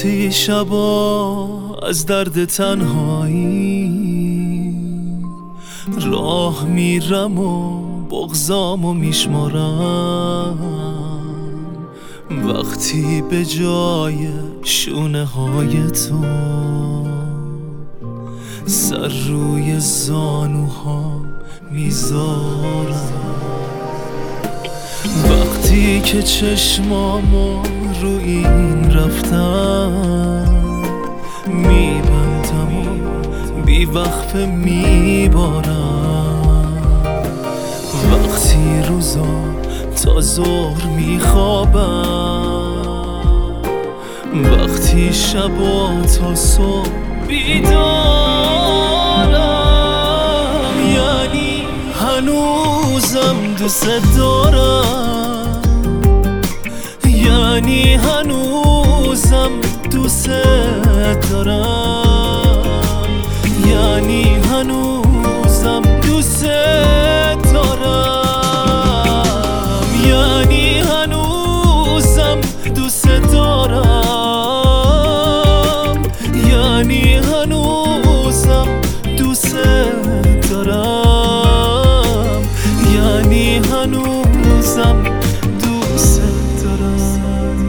وقتی شبا از درد تنهایی راه میرم و بغضامو میشمارم، وقتی به جای شونه های تو سر روی زانوها میذارم، وقتی که چشمامو رو این رفتم میبندم و بی وقفه میبارم، وقتی روزا تا ظهر میخوابم، وقتی شبا تا صبح بیدارم، یعنی هنوزم دوست دارم، یعنی هنوزم دوست دارم، یعنی هنوزم دوست دارم، یعنی هنوزم دوست دارم، یعنی هنوزم دوست دارم، یعنی هنوزم دوست دارم.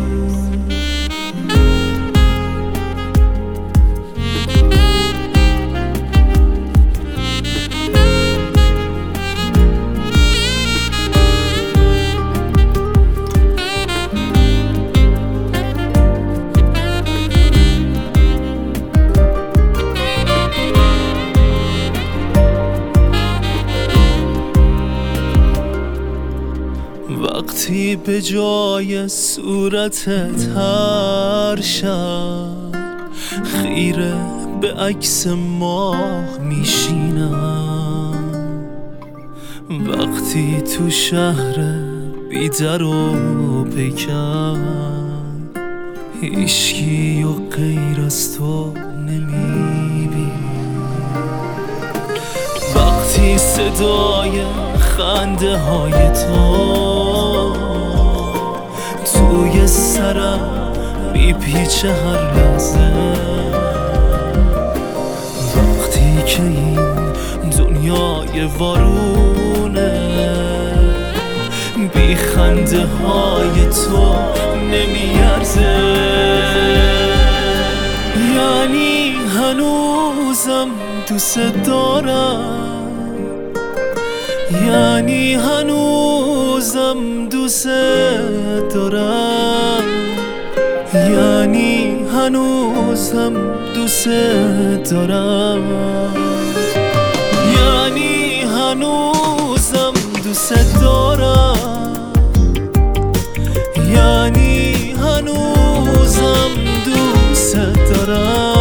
وقتی به جای صورتت هر شب خیره به عکس ماه میشینم، وقتی تو شهر بی در و پیکر هیچکی و غیر از تو نمیبینم، وقتی صدای خنده های تو توی سرم میپیچه هر لحظه، وقتی که این دنیای وارونه بی خنده های تو نمیارزه، یعنی هنوزم دوست دارم، یعنی هنوزم دوست دارم، یعنی هنوزم دوست دارم، یعنی هنوزم دوست دارم، یعنی هنوزم دوست دارم.